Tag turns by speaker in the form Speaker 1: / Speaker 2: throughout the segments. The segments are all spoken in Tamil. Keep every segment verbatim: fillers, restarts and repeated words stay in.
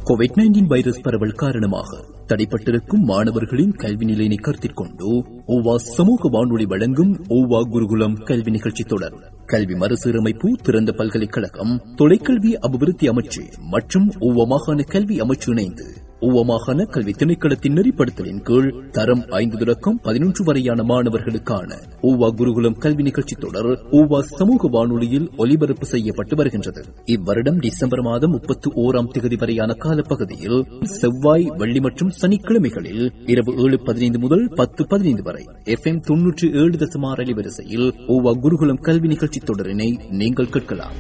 Speaker 1: கோவிட் நைன்டீன் வைரஸ் பரவல் காரணமாக தடைப்பட்டிருக்கும் மாணவர்களின் கல்வி நிலையினை கருத்தில் கொண்டு ஓவா சமூக வானொலி வழங்கும் ஓவா குருகுலம் கல்வி நிகழ்ச்சி தொடர் கல்வி மறுசீரமைப்பு, திறந்த பல்கலைக்கழகம், தொலைக்கல்வி அபிவிருத்தி அமைச்சு மற்றும் ஓவா மாகாண கல்வி அமைச்சு இணைந்து ஓவா மாகாண கல்வி திணைக்களத்தின் நெறிப்படுத்தலின் கீழ் தரம் ஐந்து தொடக்கம் பதினொன்று வரையான மாணவர்களுக்கான ஓவா குருகுலம் கல்வி நிகழ்ச்சி தொடர் ஓவா சமூக வானொலியில் ஒலிபரப்பு செய்யப்பட்டு வருகின்றது. இவ்வருடம் டிசம்பர் மாதம் முப்பத்தி ஓராம் தேதி வரையான காலப்பகுதியில் செவ்வாய், வெள்ளி மற்றும் சனிக்கிழமைகளில் இரவு ஏழு பதினைந்து முதல் பத்து பதினைந்து வரை எஃப் எம் தொன்னூற்றி ஏழு தசமாறு அலைவரிசையில் ஓவா குருகுலம் கல்வி நிகழ்ச்சி தொடரினை நீங்கள் கேட்கலாம்.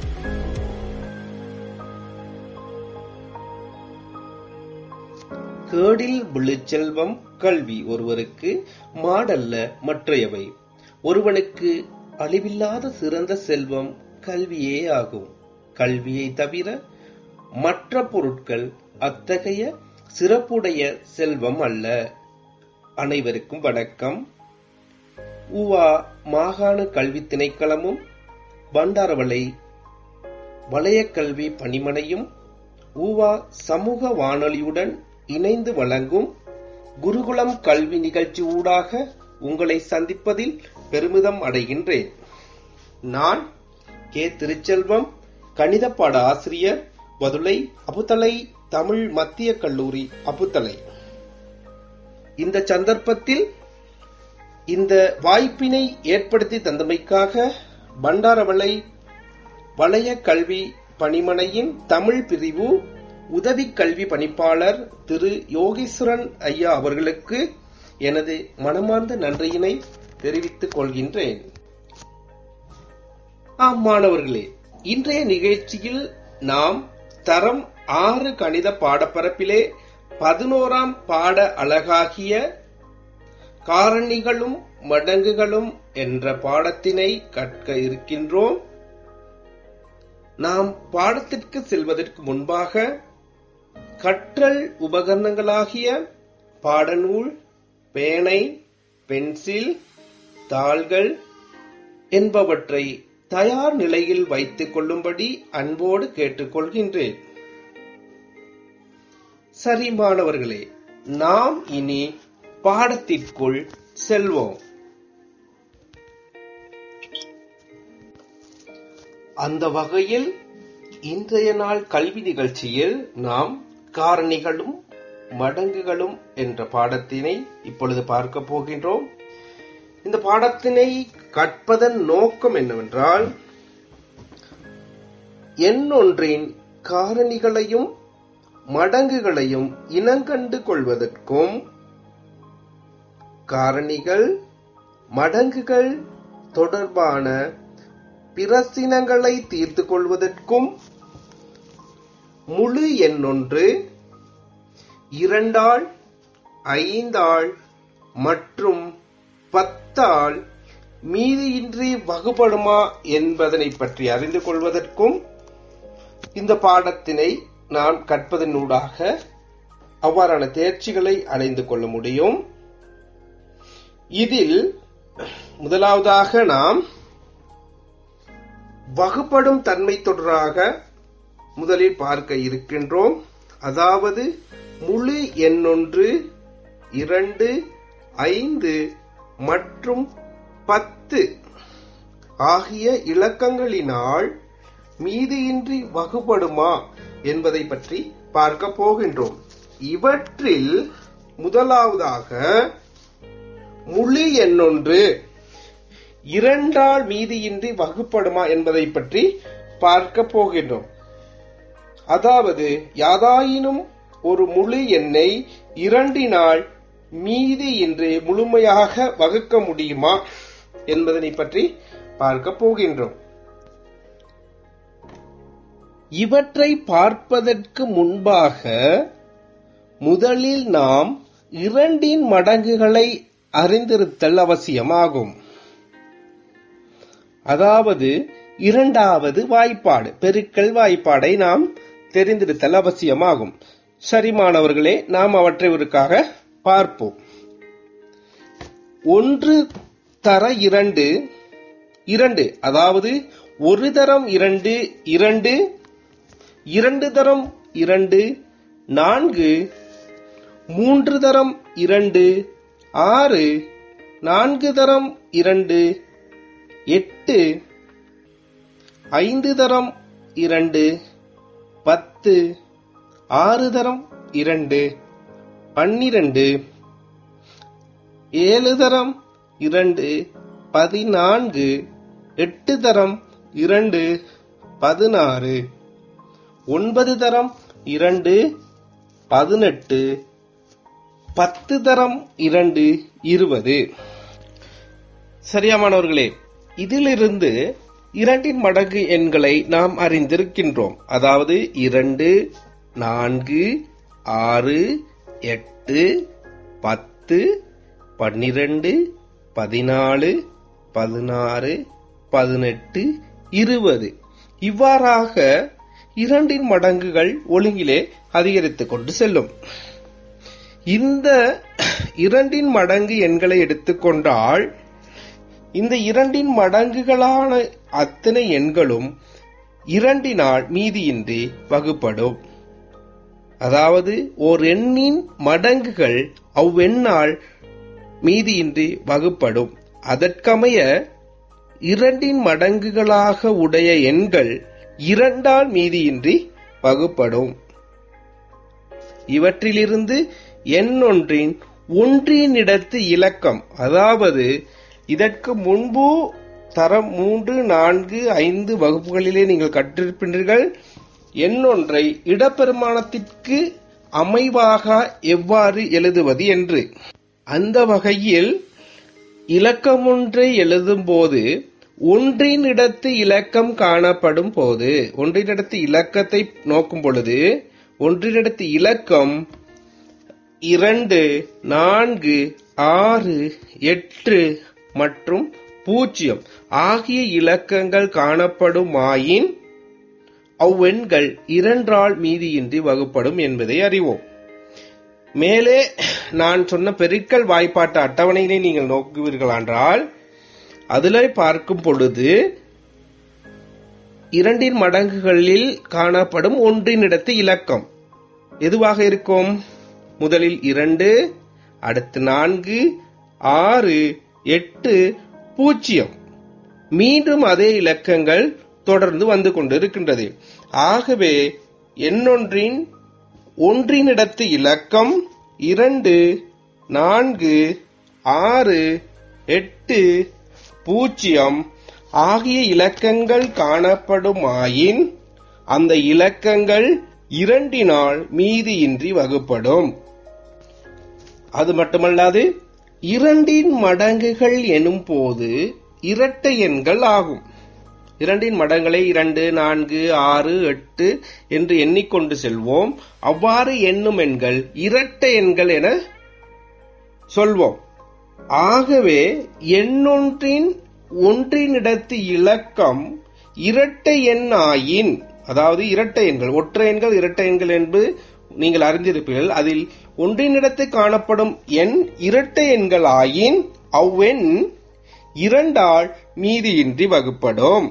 Speaker 2: கேடில் விழுச்செல்வம் கல்வி ஒருவருக்கு மாடல்ல மற்றையவை. ஒருவனுக்கு அழிவில்லாத சிறந்த செல்வம் கல்வியே ஆகும். கல்வியை தவிர மற்ற பொருட்கள் அத்தகைய சிறப்புடைய செல்வம் அல்ல. அனைவருக்கும் வணக்கம். ஊவா மாகாண கல்வி திணைக்களமும் பண்டாரவளை வலயக்கல்வி பணிமனையும் ஊவா சமூக வானொலியுடன் இணைந்து வழங்கும் குருகுலம் கல்வி நிகழ்ச்சி ஊடாக உங்களை சந்திப்பதில் பெருமிதம் அடைகின்றேன். நான் கே திருச்செல்வம், கணித பாட ஆசிரியர், வதுளை அபுத்தலை தமிழ் மத்திய கல்லூரி அபுத்தலை. இந்த சந்தர்ப்பத்தில் இந்த வாய்ப்பினை ஏற்படுத்தி தந்தமைக்காக பண்டாரவளை வலய கல்வி பணிமனையின் தமிழ் பிரிவு உதவி கல்வி பணிப்பாளர் திரு யோகீஸ்வரன் ஐயா அவர்களுக்கு எனது மனமார்ந்த நன்றியினை தெரிவித்துக் கொள்கின்றேன். ஆம் மாணவர்களே, இன்றைய நிகழ்ச்சியில் நாம் தரம் ஆறு கணித பாடப்பரப்பிலே பதினோராம் பாட அழகாகிய காரணிகளும் மடங்குகளும் என்ற பாடத்தினை கற்க இருக்கின்றோம். நாம் பாடத்திற்கு செல்வதற்கு முன்பாக கற்றல் உபகரணங்களாகிய பாடநூல், பேனை, பென்சில், தாள்கள் என்பவற்றை தயார் நிலையில் வைத்துக் கொள்ளும்படி அன்போடு கேட்டுக்கொள்கின்றேன். சரி மாணவர்களே, நாம் இனி பாடத்திற்குள் செல்வோம். அந்த வகையில் இன்றைய நாள் கல்வி நிகழ்ச்சியில் நாம் காரணிகளும் மடங்குகளும் என்ற பாடத்தினை இப்பொழுது பார்க்க போகின்றோம். இந்த பாடத்தினை கற்பதன் நோக்கம் என்னவென்றால், எண்ணொன்றின் காரணிகளையும் மடங்குகளையும் இனங்கண்டு கொள்வதற்கும், காரணிகள் மடங்குகள் தொடர்பான பிரச்சினைகளை தீர்த்து கொள்வதற்கும், முழு எண்ணொன்று இரண்டாள், ஐந்தாள் மற்றும் பத்தாள் மீதியின்றி வகுப்படுமா என்பதனை பற்றி அறிந்து கொள்வதற்கும் இந்த பாடத்தினை நாம் கற்பதனூடாக அவ்வாறான தேர்ச்சிகளை அடைந்து கொள்ள முடியும். இதில் முதலாவதாக நாம் வகுப்படும் தன்மை தொடராக முதலில் பார்க்க இருக்கின்றோம். அதாவது முழு எண்ணொன்று, இரண்டு, ஐந்து மற்றும் பத்து ஆகிய இலக்கங்களினால் மீதியின்றி வகுப்படுமா என்பதை பற்றி பார்க்க போகின்றோம். இவற்றில் முதலாவதாக முழு எண்ணொன்று இரண்டால் மீதியின்றி வகுப்படுமா என்பதை பற்றி பார்க்க போகின்றோம். அதாவது யாதாயினும் ஒரு முழு எண்ணை இரண்டினால் மீதியின்றி முழுமையாக வகுக்க முடியுமா என்பதனை பற்றி பார்க்க போகின்றோம். இவற்றை பார்ப்பதற்கு முன்பாக முதலில் நாம் இரண்டின் மடங்குகளை அறிந்திருத்தல் அவசியமாகும். அதாவது இரண்டாவது வாய்ப்பாடு, பெருக்கல் வாய்ப்பாடை நாம் தெரிந்திருத்தல் அவசியமாகும். சரி மாணவர்களே, நாம் அவற்றை ஒருக்காக பார்ப்போம். ஒன்று தர இரண்டு இரண்டு, அதாவது ஒரு தரம் இரண்டு இரண்டு, இரண்டு தரம் இரண்டு நான்கு, மூன்று தரம் இரண்டு ஆறு, நான்கு தரம் இரண்டு எட்டு, ஐந்து தரம் இரண்டு பத்து, ஆறு தரம் இரண்டு பன்னிரண்டு, ஏழு தரம் இரண்டு பதினான்கு, எட்டு தரம் இரண்டு பதினாறு, ஒன்பது தரம் இரண்டு பதினெட்டு, பத்து தரம் இரண்டு இருபது. சரியாமானவர்களே, இதிலிருந்து இரண்டின் மடங்கு எண்களை நாம் அறிந்திருக்கின்றோம். அதாவது இரண்டு, நான்கு, ஆறு, எட்டு, பத்து, பன்னிரண்டு, பதினாலு, பதினாறு, பதினெட்டு, இருபது. இவ்வாறாக இரண்டின் மடங்குகள் ஒழுங்கிலே அதிகரித்துக் கொண்டு செல்லும். இந்த இரண்டின் மடங்கு எண்களை எடுத்துக்கொண்டால் இந்த இரண்டின் மடங்குகளான அத்தனை எண்களும் இரண்டினால் மீதியின்றி வகுப்படும். அதாவது ஓர் எண்ணின் மடங்குகள் அவ்வெண்ணால் மீதியின்றி வகுப்படும். அதற்கமைய இரண்டின் மடங்குகளாக உடைய எண்கள் இரண்டால் மீதியின்றி வகுப்படும். இவற்றிலிருந்து எண் ஒன்றின் ஒன்றினிடத்து இலக்கம், அதாவது இதற்கு முன்பு தரம் மூன்று, நான்கு, ஐந்து வகுப்புகளிலே நீங்கள் கற்றிருப்பீர்கள். எண் ஒன்றை இடப்பெருமானத்திற்கு அமைவாக எவ்வாறு எழுதுவது என்று. அந்த வகையில் இலக்கம் ஒன்றை எழுதும் போது ஒன்றினிடத்து இலக்கம் காணப்படும் போது, ஒன்றினிடத்து இலக்கத்தை நோக்கும் பொழுது ஒன்றினிடத்து இலக்கம் இரண்டு, நான்கு, ஆறு, எட்டு மற்றும் பூஜ்ஜியம் ஆகிய இலக்கங்கள் காணப்படுமாயின் அவ்வெண்கள் இரண்டால் மீதியின்றி வகுப்படும் என்பதை அறிவோம். மேலே நான் சொன்ன பெருக்கல் வாய்ப்பாட்டு அட்டவணையினை நீங்கள் நோக்குவீர்களானால் அதிலே பார்க்கும் பொழுது இரண்டின் மடங்குகளில் காணப்படும் ஒன்றினிடத்து இலக்கம் எதுவாக இருக்கும்? முதலில் இரண்டு, அடுத்து நான்கு, ஆறு, எட்டு, பூஜ்ஜியம். மீண்டும் அதே இலக்கங்கள் தொடர்ந்து வந்து கொண்டிருக்கின்றது. ஆகவே எண்ணொன்றின் ஒன்றினிடத்து இலக்கம் இரண்டு, நான்கு, ஆறு, எட்டு, பூஜ்ஜியம் ஆகிய இலக்கங்கள் காணப்படுமாயின் அந்த இலக்கங்கள் இரண்டினால் மீதியின்றி வகுப்படும். அது மட்டுமல்லாது இரண்டின் மடங்குகள் எனும் போது இரட்டை எண்கள் ஆகும். இரண்டின் மடங்களை இரண்டு, நான்கு, ஆறு, எட்டு என்று எண்ணிக்கொண்டு செல்வோம். அவ்வாறு எண்ணும் எண்கள் இரட்டை எண்கள் என சொல்வோம். ஆகவே எண்ணொன்றின் ஒன்றினிடத்து இலக்கம் இரட்டை எண் ஆயின், அதாவது இரட்டை எண்கள், ஒற்றை எண்கள் இரட்டை எண்கள் என்று நீங்கள் அறிந்திருப்பீர்கள். அதில் ஒன்றினிடத்து காணப்படும் எண் இரட்டை எண்கள் ஆயின் அவ்வெண் இரண்டால் மீதியின்றி வகுப்படும்.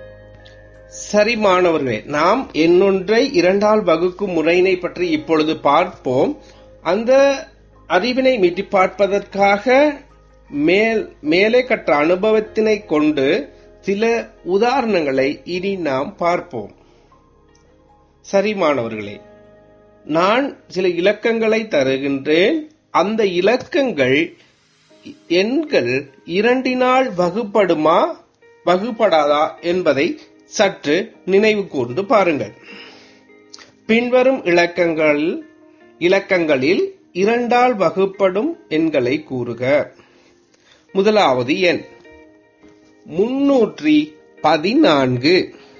Speaker 2: சரி மாணவர்களே, நாம் எண்ணொன்றை இரண்டால் வகுக்கும் முறையினை பற்றி இப்பொழுது பார்ப்போம். அந்த அறிவினை மீட்டி பார்ப்பதற்காக மேல் மேலே கற்ற அனுபவத்தினை கொண்டு சில உதாரணங்களை இனி நாம் பார்ப்போம். சரி மாணவர்களே, நான் சில இலக்கங்களை தருகின்றேன். அந்த இலக்கங்கள் எண்கள் இரண்டினால் வகுப்படுமா வகுப்படாதா என்பதை சற்று நினைவு கூர்ந்து பாருங்கள். பின்வரும் இலக்கங்கள் இலக்கங்களில் இரண்டால் வகுப்படும் எண்களை கூறுக. முதலாவது எண் முன்னூற்றி பதினான்கு.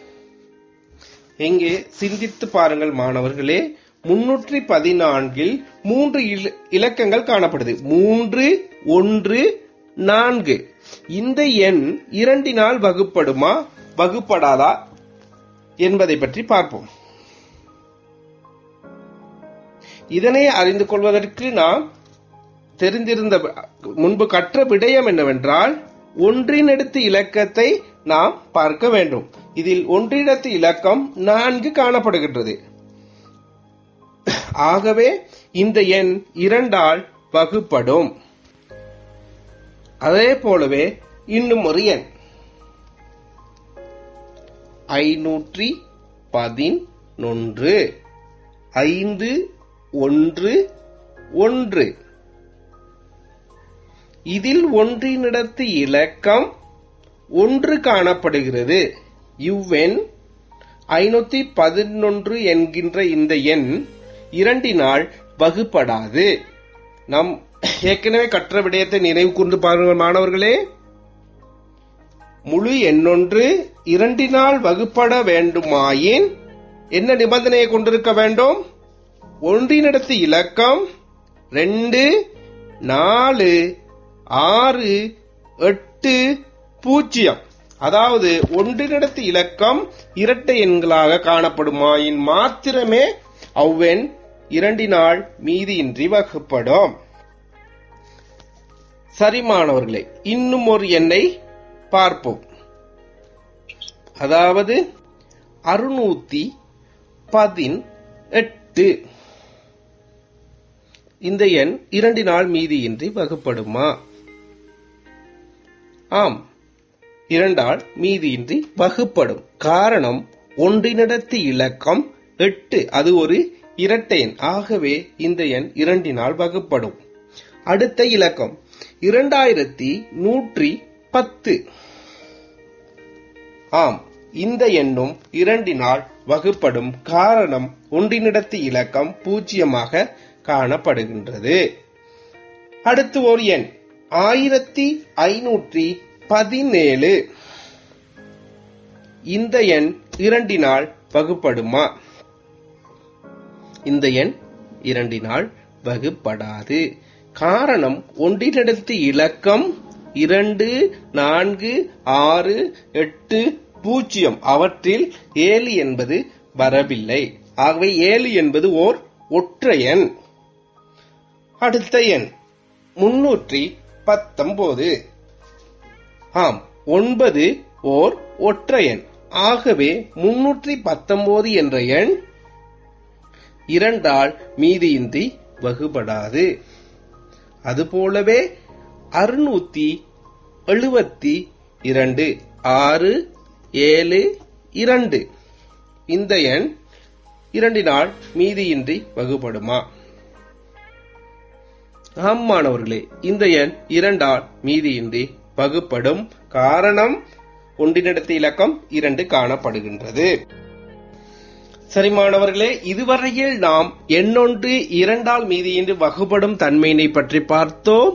Speaker 2: இங்கே சிந்தித்து பாருங்கள் மாணவர்களே. முன்னூற்றி பதினான்கில் மூன்று இலக்கங்கள் காணப்படுது. மூன்று, ஒன்று, நான்கு. இந்த எண் இரண்டினால் வகுப்படுமா வகுப்படாதா என்பதை பற்றி பார்ப்போம். இதனை அறிந்து கொள்வதற்கு நாம் தெரிந்திருந்த முன்பு கற்ற விடயம் என்னவென்றால் ஒன்றினடுத்து இலக்கத்தை நாம் பார்க்க வேண்டும். இதில் ஒன்றினடுத்து இலக்கம் நான்கு காணப்படுகின்றது. ஆகவே இந்த எண் இரண்டால் வகுப்படும். அதே போலவே இன்னும் ஒரு எண் ஐநூற்றி பதினொன்று, ஐந்து ஒன்று ஒன்று. இதில் ஒன்றினிடத்து இலக்கம் ஒன்று காணப்படுகிறது. இவ்வெண் ஐநூத்தி பதினொன்று என்கின்ற இந்த எண் இரண்டினால் வகுப்படாது. நாம் ஏற்கனவே கற்ற விடயத்தை நினைவு கூர்ந்து பாருங்கள் மாணவர்களே. முழு எண்ணொன்று இரண்டினால் வகுப்பட வேண்டுமாயின் என்ன நிபந்தனையை கொண்டிருக்க வேண்டும்? ஒன்றினிடத்து இலக்கம் ரெண்டு, நாலு, ஆறு, எட்டு, பூஜ்ஜியம். அதாவது ஒன்றினிடத்து இலக்கம் இரட்டை எண்களாக காணப்படுமாயின் மாத்திரமே அவ்வெண் இரண்டினால் மீதியின்றி வகுப்படும். சரி மாணவர்களே, இன்னும் ஒரு எண்ணை பார்ப்போம். அதாவது அறுநூத்தி பதினெட்டு. இந்த எண் இரண்டினால் மீதியின்றி வகுப்படுமா? ஆம், இரண்டால் மீதியின்றி வகுப்படும். காரணம் ஒன்றினிடத்து இலக்கம் எட்டு, அது ஒரு இரட்டை எண். ஆகவே இந்த எண் இரண்டினால் வகுப்படும். அடுத்த இலக்கம் இரண்டாயிரத்தி நூற்றி பத்து. ஆம், இந்த எண்ணும் இரண்டினால் வகுப்படும். காரணம் ஒன்றினிடத்து இலக்கம் பூஜ்ஜியமாக காணப்படுகின்றது. அடுத்து ஒரு எண் ஆயிரத்தி ஐநூற்றி பதினேழு. இந்த எண் இரண்டினால் வகுப்படுமா? இந்த எண் இரண்டினால் வகுப்படாது. காரணம் ஒன்றினிடத்து இலக்கம் இரண்டு, நான்கு, ஆறு, எட்டு, பூஜ்ஜியம். அவற்றில் ஏழு என்பது வரவில்லை. ஆகவே ஏழு என்பது ஓர் ஒற்றை எண். அடுத்த எண் முன்னூற்றி பத்தொன்பது. ஆம், ஒன்பது ஓர் ஒற்றை எண். ஆகவே முன்னூற்றி பத்தொன்பது என்ற எண் இரண்டால் மீதியின்றி வகுப்படாது. அதுபோலவே அறுநூத்தி எழுபத்தி இரண்டு, ஆறு, ஏழு, இரண்டு. இந்த எண் இரண்டினால் மீதியின்றி வகுப்படுமா? ஆம் மாணவர்களே, இந்த எண் இரண்டால் மீதியின்றி வகுப்படும். காரணம் ஒன்றினிடத்து இலக்கம் இரண்டு காணப்படுகின்றது. சரி மாணவர்களே, இதுவரையில் நாம் எண்ணொன்று இரண்டால் மீதியின்றி வகுப்படும் தன்மையினை பற்றி பார்த்தோம்.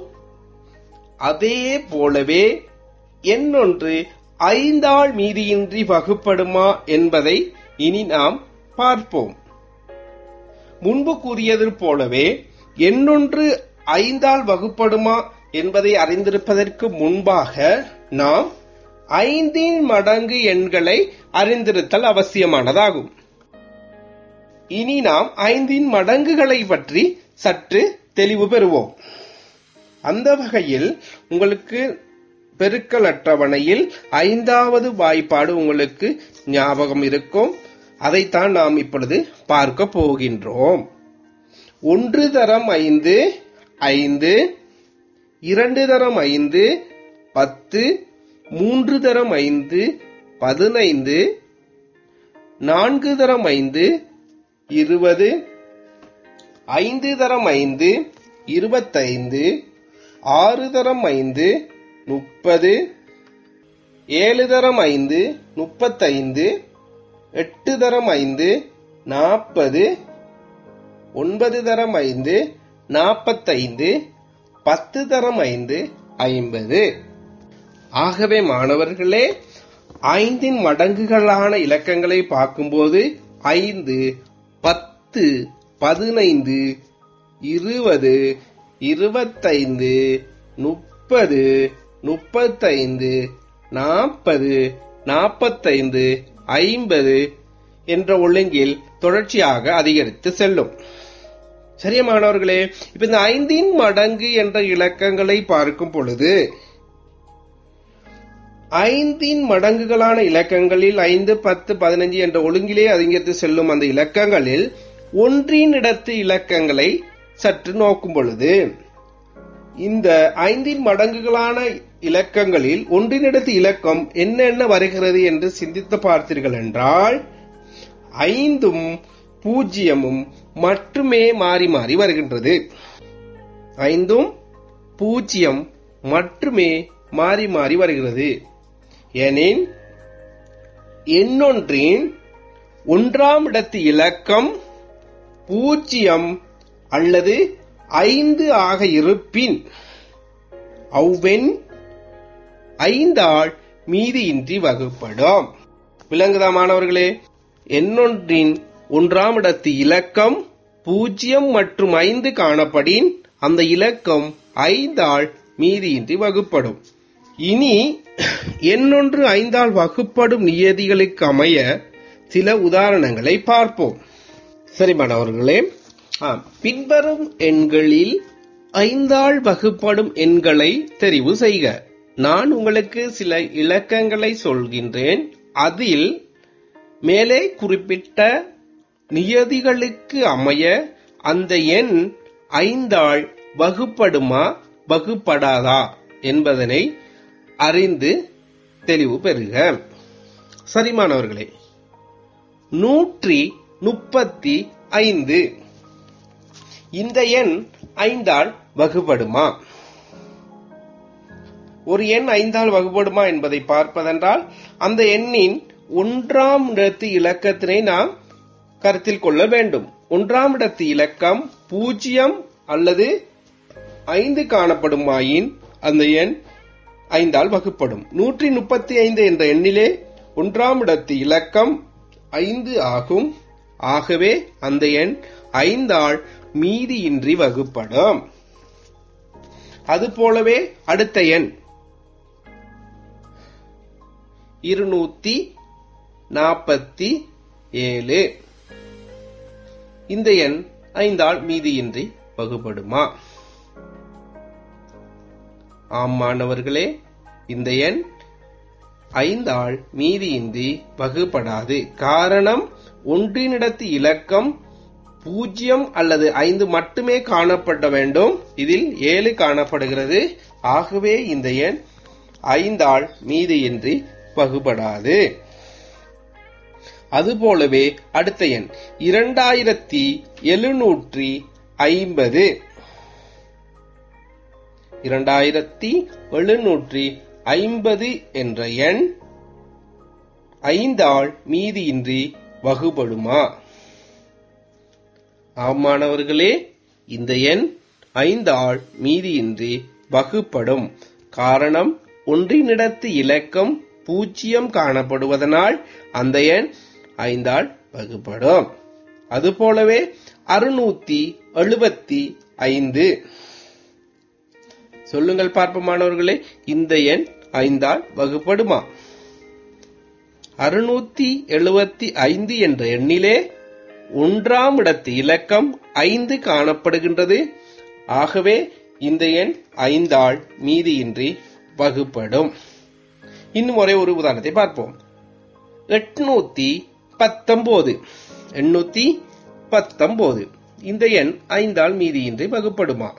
Speaker 2: அதே போலவே எண்ணொன்று ஐந்தால் மீதியின்றி வகுப்படுமா என்பதை இனி நாம் பார்ப்போம். முன்பு கூறியது போலவே எண்ணொன்று ஐந்தால் வகுப்படுமா என்பதை அறிந்திருப்பதற்கு முன்பாக நாம் ஐந்தின் மடங்கு எண்களை அறிந்திருத்தல் அவசியமானதாகும். இனி நாம் ஐந்தின் மடங்குகளை பற்றி சற்று தெளிவு பெறுவோம். அந்த வகையில் உங்களுக்கு பெருக்கல் அட்டவணையில் ஐந்தாவது வாய்ப்பாடு உங்களுக்கு ஞாபகம் இருக்கும். அதைத்தான் நாம் இப்பொழுது பார்க்க போகின்றோம். ஒன்று தரம் ஐந்து ஐந்து, இரண்டு தரம் ஐந்து பத்து, மூன்று தரம் ஐந்து பதினைந்து, நான்கு தரம் ஐந்து இருபது, ஐந்து தரம் ஐந்து இருபத்தைந்து, ஆறு தரம் ஐந்து முப்பது, ஏழு தரம் ஐந்து முப்பத்தைந்து, எட்டு தரம் ஐந்து நாற்பது, ஒன்பது தரம் ஐந்து நாற்பத்தைந்து, பத்து தரம் ஐந்து ஐம்பது. ஆகவே மாணவர்களே, ஐந்தின் மடங்குகளான இலக்கங்களை பார்க்கும்போது ஐந்து, பத்து, பதினைந்து, இருபது, இருபத்தைந்து, முப்பது, முப்பத்தைந்து, நாற்பது, நாற்பத்தைந்து, ஐம்பது என்ற ஒழுங்கில் தொடர்ச்சியாக அதிகரித்து செல்லும். சரியா மாணவர்களே, இப்ப இந்த ஐந்தின் மடங்கு என்ற இலக்கங்களை பார்க்கும் பொழுது ஐந்தின் மடங்குகளான இலக்கங்களில் ஐந்து, பத்து, பதினைஞ்சு என்ற ஒழுங்கிலே அதிகரித்து செல்லும் அந்த இலக்கங்களில் ஒன்றினிடத்து இலக்கங்களை சற்று நோக்கும் பொழுது இந்த ஐந்தின் மடங்குகளான இலக்கங்களில் ஒன்றினிடத்து இலக்கம் என்னென்ன வருகிறது என்று சிந்தித்து பார்த்தீர்கள் என்றால் ஐந்தும் பூஜ்ஜியமும் மட்டுமே மாறி மாறி வருகின்றது. ஐந்தும் பூஜ்ஜியம் மட்டுமே மாறி மாறி வருகிறது. எனில் எண்ணொன்றின் ஒன்றாம் இடத்து இலக்கம் பூஜ்ஜியம் அல்லது ஐந்து ஆக இருப்பின் அவ்வெண் ஐந்தால் மீதியின்றி வகுப்படும். விளங்குதா மாணவர்களே? எண்ணொன்றின் ஒன்றாம் இடத்து இலக்கம் பூஜ்ஜியம் மற்றும் ஐந்து காணப்படின் அந்த இலக்கம் ஐந்தால் மீதியின்றி வகுப்படும். இனி எண்ணொன்று ஐந்தால் வகுப்படும் நியதிகளுக்கு அமைய சில உதாரணங்களை பார்ப்போம். சரி மாணவர்களே, பின்வரும் எண்களில் ஐந்தால் வகுப்படும் எண்களை தெரிவு செய்க. நான் உங்களுக்கு சில இலக்கங்களை சொல்கின்றேன். அதில் மேலே குறிப்பிட்ட நியதிகளுக்கு அமைய அந்த எண் ஐந்தால் வகுப்படுமா வகுப்படாதா என்பதனை அறிந்து தெளிவு பெறுக. சரி மாணவர்களே, நூற்றி முப்பத்தி ஐந்து இந்த எண் ஐந்தால் வகுப்படுமா? ஒரு எண் ஐந்தால் வகுப்படுமா என்பதை பார்ப்பதென்றால் அந்த எண்ணின் ஒன்றாம் இடத்து இலக்கத்தினை நாம் கருத்தில் கொள்ள வேண்டும். ஒன்றாம் இடத்து இலக்கம் பூஜ்ஜியம் அல்லது ஐந்து காணப்படுமாயின் அந்த எண் ஐந்தால் வகுப்படும். நூற்றி முப்பத்தி ஐந்து என்ற எண்ணிலே ஒன்றாம் இடத்து இலக்கம் ஐந்து ஆகும். ஆகவே அந்த எண் ஐந்தால் மீதியின்றி வகுப்படும். அதுபோலவே அடுத்த எண் இருநூத்தி நாற்பத்தி ஏழு இந்த எண் ஐந்தால் மீதியின்றி வகுப்படுமா? ஆம் மாணவர்களே, இந்த எண் ஐந்தால் மீதியின்றி வகுப்படாது. காரணம், ஒன்றினிடத்து இலக்கம் பூஜ்ஜியம் அல்லது ஐந்து மட்டுமே காணப்பட வேண்டும். இதில் ஏழு காணப்படுகிறது. ஆகவே இந்த எண் ஐந்தால் மீதியின்றி வகுப்படாது. அதுபோலவே அடுத்த எண் இரண்டாயிரத்தி எழுநூற்றி ஐம்பது இரண்டாயிரத்தி எழுநூற்றி ஐம்பது என்ற எண் ஐந்தால் மீதியின்றி வகுப்படுமா? ஆம் மாணவர்களே, இந்த எண் ஐந்தால் மீதியின்றி வகுப்படும். காரணம், ஒன்றினிடத்து இலக்கம் பூஜ்ஜியம் காணப்படுவதனால் அந்த எண் ஐந்தால் வகுப்படும். அதுபோலவே அறுநூத்தி எழுபத்தி ஐந்து சொல்லுங்கள் பார்ப்போம் மாணவர்களே, இந்த எண் ஐந்தால் வகுப்படுமா? அறுநூத்தி எழுபத்தி ஐந்து என்ற எண்ணிலே ஒன்றாம் இடத்து இலக்கம் ஐந்து காணப்படுகின்றது. ஆகவே இந்த எண் ஐந்தால் மீதியின்றி வகுப்படும். இன்னும் ஒரே ஒரு உதாரணத்தை பார்ப்போம். எட்நூத்தி பத்தொன்பது எண்ணூத்தி பத்தொன்பது இந்த எண் ஐந்தால் மீதியின்றி வகுப்படுமா?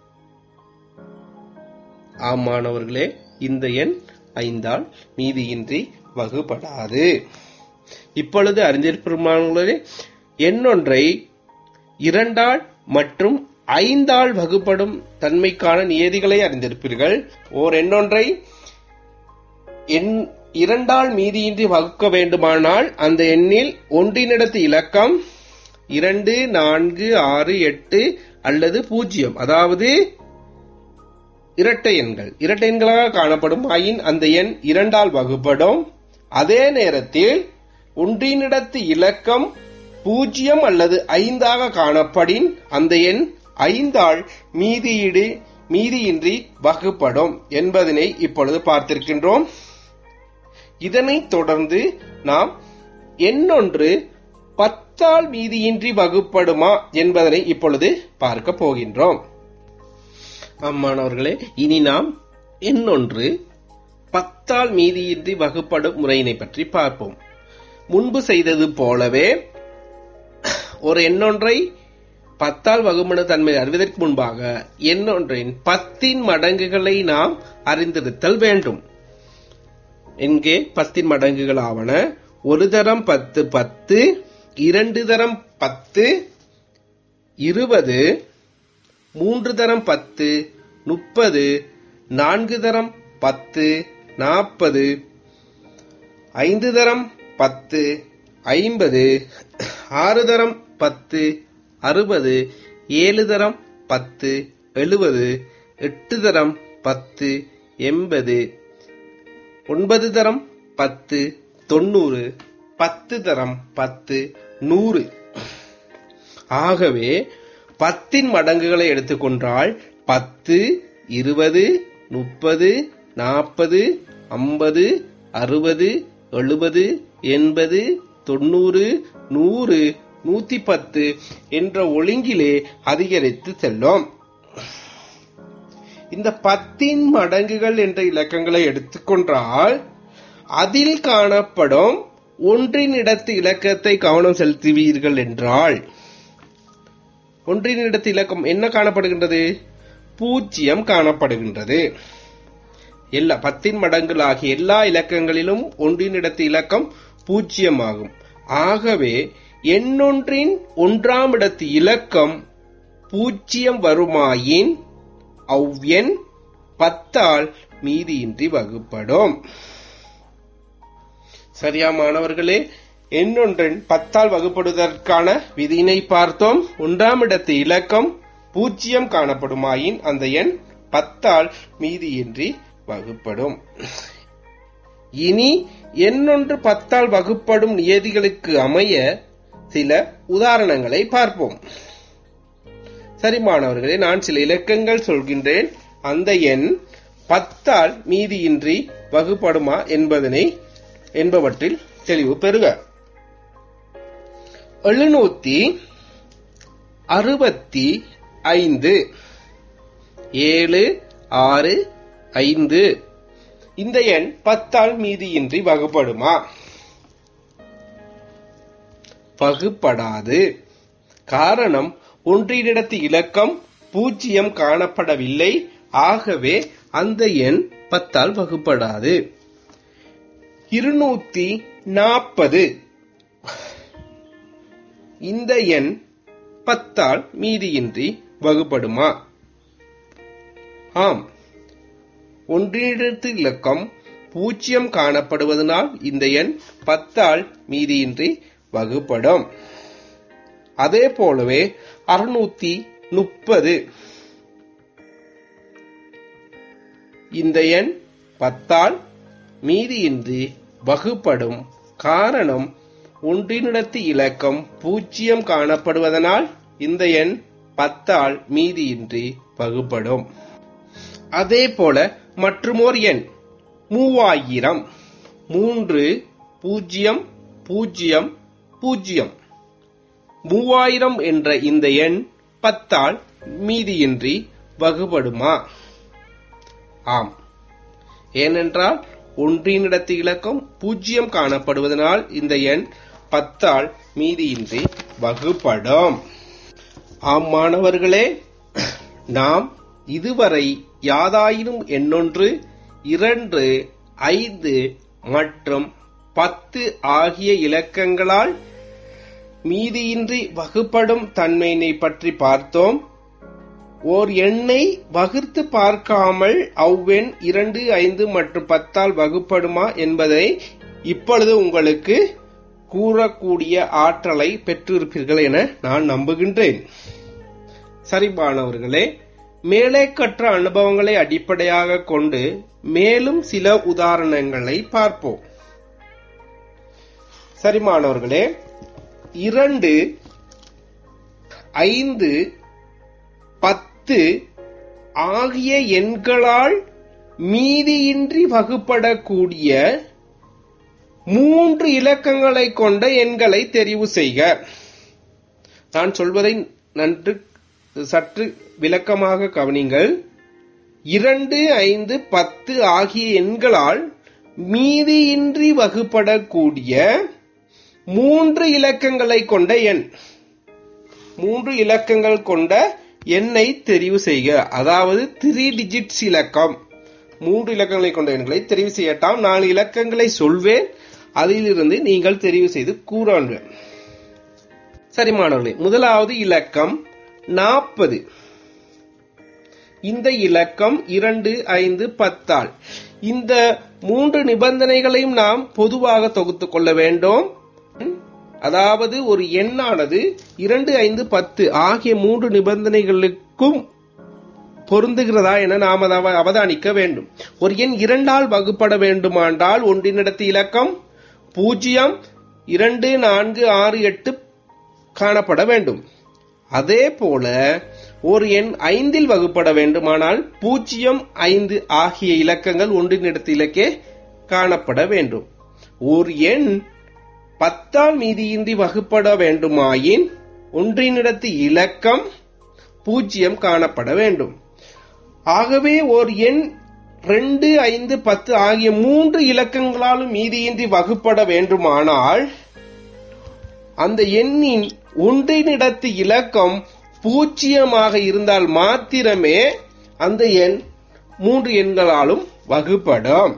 Speaker 2: ஆம் மாணவர்களே, இந்த எண் ஐந்தால் மீதியின்றி வகுப்படாது. இப்பொழுது அறிந்திருப்பீர்களே, எண்ணொன்றை இரண்டால் மற்றும் ஐந்தால் வகுப்படும் தன்மைக்கான நியதிகளை அறிந்திருப்பீர்கள். ஓர் எண்ணொன்றை எண் இரண்டால் மீதியின்றி வகுக்க வேண்டுமானால் அந்த எண்ணில் ஒன்றினிடத்து இலக்கம் இரண்டு, நான்கு, ஆறு, எட்டு அல்லது பூஜ்ஜியம், அதாவது இரட்டை எண்கள் இரட்டை எண்களாக காணப்படும் ஆயின் அந்த எண் இரண்டால் வகுப்படும். அதே நேரத்தில் ஒன்றினிடத்து இலக்கம் பூஜ்ஜியம் அல்லது ஐந்தாக காணப்படின் அந்த எண் ஐந்தால் மீதியீடு மீதியின்றி வகுப்படும் என்பதனை இப்பொழுது பார்த்திருக்கின்றோம். இதனைத் தொடர்ந்து நாம் எண்ணொன்று பத்தால் மீதியின்றி வகுப்படுமா என்பதனை இப்பொழுது பார்க்க போகின்றோம். மாணவர்களே, இனி நாம் எண்ணொன்று பத்தால் மீதியின்றி வகுப்படும் முறையினை பற்றி பார்ப்போம். முன்பு செய்தது போலவே ஒரு எண்ணொன்றை பத்தால் வகுமன தன்மை அறிவதற்கு முன்பாக எண்ணொன்றின் பத்தின் மடங்குகளை நாம் அறிந்திருத்தல் வேண்டும். இங்கே பத்தின் மடங்குகள் ஆவன: ஒரு தரம் பத்து பத்து, இரண்டு தரம் பத்து இருபது, மூன்று தரம் பத்து முப்பது, நான்கு தரம் பத்து நாற்பது, ஐந்து தரம் பத்து ஐம்பது, ஆறு தரம் பத்து அறுபது, ஏழு தரம் பத்து எழுபது, எட்டு தரம் பத்து எண்பது, ஒன்பது தரம் பத்து தொண்ணூறு, பத்து தரம் பத்து நூறு. ஆகவே பத்தின் மடங்குகளை எடுத்துக்கொண்டால் பத்து, இருபது, முப்பது, நாற்பது, ஐம்பது, அறுபது, எழுபது, எண்பது, தொண்ணூறு, நூறு, நூத்தி பத்து என்ற ஒழுங்கிலே அதிகரித்து செல்லும். இந்த பத்தின் மடங்குகள் என்ற இலக்கங்களை எடுத்துக்கொண்டால் அதில் காணப்படும் ஒன்றின் இடத்து இலக்கத்தை கவனம் செலுத்துவீர்கள் என்றால், ஒன்றின் இடத்து இலக்கம் என்ன காணப்படுகின்றது? பூஜ்ஜியம் காணப்படுகின்றது. எல்லா பத்தின் மடங்குகளாகிய எல்லா இலக்கங்களிலும் ஒன்றின் இடத்து இலக்கம் பூஜ்ஜியம் ஆகும். ஆகவே எண்ணொன்றின் ஒன்றாம் இடத்து இலக்கம் பூஜ்ஜியம் வருமாயின் அவ்வெண் பத்தால் மீதியின்றி வகுப்படும். சரியா மாணவர்களே? எண்ணொன்றின் பத்தால் வகுப்படுவதற்கான விதியினை பார்த்தோம். ஒன்றாம் இடத்து இலக்கம் பூஜ்ஜியம் காணப்படுமாயின் அந்த எண் பத்தால் மீதியின்றி வகுப்படும். இனி எண்ணொன்று பத்தால் வகுப்படும் நியதிகளுக்கு அமைய சில உதாரணங்களை பார்ப்போம். சரி மாணவர்களே, நான் சில இலக்கங்கள் சொல்கின்றேன். அந்த எண் பத்தால் மீதியின்றி வகுப்படுமா என்பதனை என்பவற்றில் தெளிவு பெறுக. எழுநூத்தி அறுபத்தி ஐந்து, ஏழு ஆறு ஐந்து. இந்த எண் பத்தால் மீதியின்றி வகுப்படுமா? வகுப்படாது. காரணம், ஒன்றினிடத்து இலக்கம் பூஜ்ஜியம் காணப்படவில்லை. ஆகவே அந்த எண் பத்தால் வகுப்படாது. இருநூத்தி நாற்பது. இந்த எண் பத்தால் மீதியின்றி வகுப்படுமா? ஆம். ஒன்றினிடத்து இலக்கம் பூஜ்ஜியம் காணப்படுவதனால் இந்த எண் பத்தால் மீதியின்றி வகுப்படும். அதே போலவே அறுநூத்தி முப்பது. இந்த எண் பத்தால் மீதியின்றி வகுப்படும். காரணம், ஒன்றினிடத்து இலக்கம் பூஜ்ஜியம் காணப்படுவதனால் இந்த எண் பத்தால் மீதியின்றி வகுப்படும். அதே போல மற்றுமோர் எண் மூவாயிரம். மூன்று பூஜ்ஜியம் பூஜ்ஜியம் பூஜ்ஜியம். மூவாயிரம் என்ற இந்த எண் பத்தால் மீதியின்றி வகுப்படுமா? ஆம். ஏனென்றால் ஒன்றினிடத்து இலக்கம் பூஜ்ஜியம் காணப்படுவதனால் இந்த எண் பத்தால் மீதியின்றி வகுப்படும். ஆம் மாணவர்களே, நாம் இதுவரை யாதாயினும் எண்ணொன்று, இரண்டு, ஐந்து மற்றும் பத்து ஆகிய இலக்கங்களால் மீதியின்றி வகுப்படும் தன்மையினை பற்றி பார்த்தோம். ஓர் எண்ணை வகுத்து பார்க்காமல் அவ்வெண் இரண்டு, ஐந்து மற்றும் பத்தால் வகுப்படுமா என்பதை இப்பொழுது உங்களுக்கு கூறக்கூடிய ஆற்றலை பெற்றிருப்பீர்கள் என நான் நம்புகின்றேன். சரி மாணவர்களே, மேலே கற்ற அனுபவங்களை அடிப்படையாக கொண்டு மேலும் சில உதாரணங்களை பார்ப்போம். சரி மாணவர்களே, இரண்டு, ஐந்து, பத்து ஆகிய எண்களால் மீதியின்றி வகுப்படக்கூடிய மூன்று இலக்கங்களை கொண்ட எண்களை தெரிவு செய்க. நான் சொல்வதை நன்று சற்று விளக்கமாக கவனிங்கள். இரண்டு, ஐந்து, பத்து ஆகிய எண்களால் மீதியின்றி வகுப்படக்கூடிய மூன்று இலக்கங்களை கொண்ட எண். மூன்று இலக்கங்கள் கொண்ட எண்ணை தெரிவு செய்க. அதாவது த்ரீ டிஜிட்ஸ் இலக்கம், மூன்று இலக்கங்களை கொண்ட எண்களை தெரிவு செய்யட்டாம். நாலு இலக்கங்களை சொல்வேன், அதிலிருந்து நீங்கள் தெரிவு செய்து கூறுங்கள். சரி மாணவர்களே, முதலாவது இலக்கம் நாற்பது. இந்த இலக்கம் இரண்டு ஐந்து பத்தால். இந்த மூன்று நிபந்தனைகளையும் நாம் பொதுவாக தொகுத்துக் கொள்ள வேண்டும். அதாவது ஒரு எண்ணானது இரண்டு ஐந்து பத்து ஆகிய மூன்று நிபந்தனைகளுக்கும் பொருந்துகிறதா என நாம் அவதானிக்க வேண்டும். ஒரு எண் இரண்டால் வகுப்பட வேண்டுமானால் ஒன்றினடுத்த இலக்கம் பூஜ்ஜியம் இரண்டு நான்கு ஆறு எட்டு காணப்பட வேண்டும். அதே போல ஒரு எண் ஐந்தில் வகுப்பட வேண்டுமானால் பூஜ்ஜியம் ஐந்து ஆகிய இலக்கங்கள் ஒன்றினடுத்த இலக்கே காணப்பட வேண்டும். ஒரு எண் பத்தால் மீதியின்றி வகுப்பட வேண்டுமாயின் ஒன்றினடுத்த இலக்கம் பூஜ்ஜியம் காணப்பட வேண்டும். ஆகவே ஒரு எண் ரெண்டு ஐந்து பத்து ஆகிய மூன்று இலக்கங்களாலும் மீதியின்றி வகுப்பட வேண்டுமானால் அந்த எண்ணின் ஒன்றினடுத்த இலக்கம் பூஜ்ஜியமாக இருந்தால் மாத்திரமே அந்த எண் மூன்று எண்களாலும் வகுப்படும்.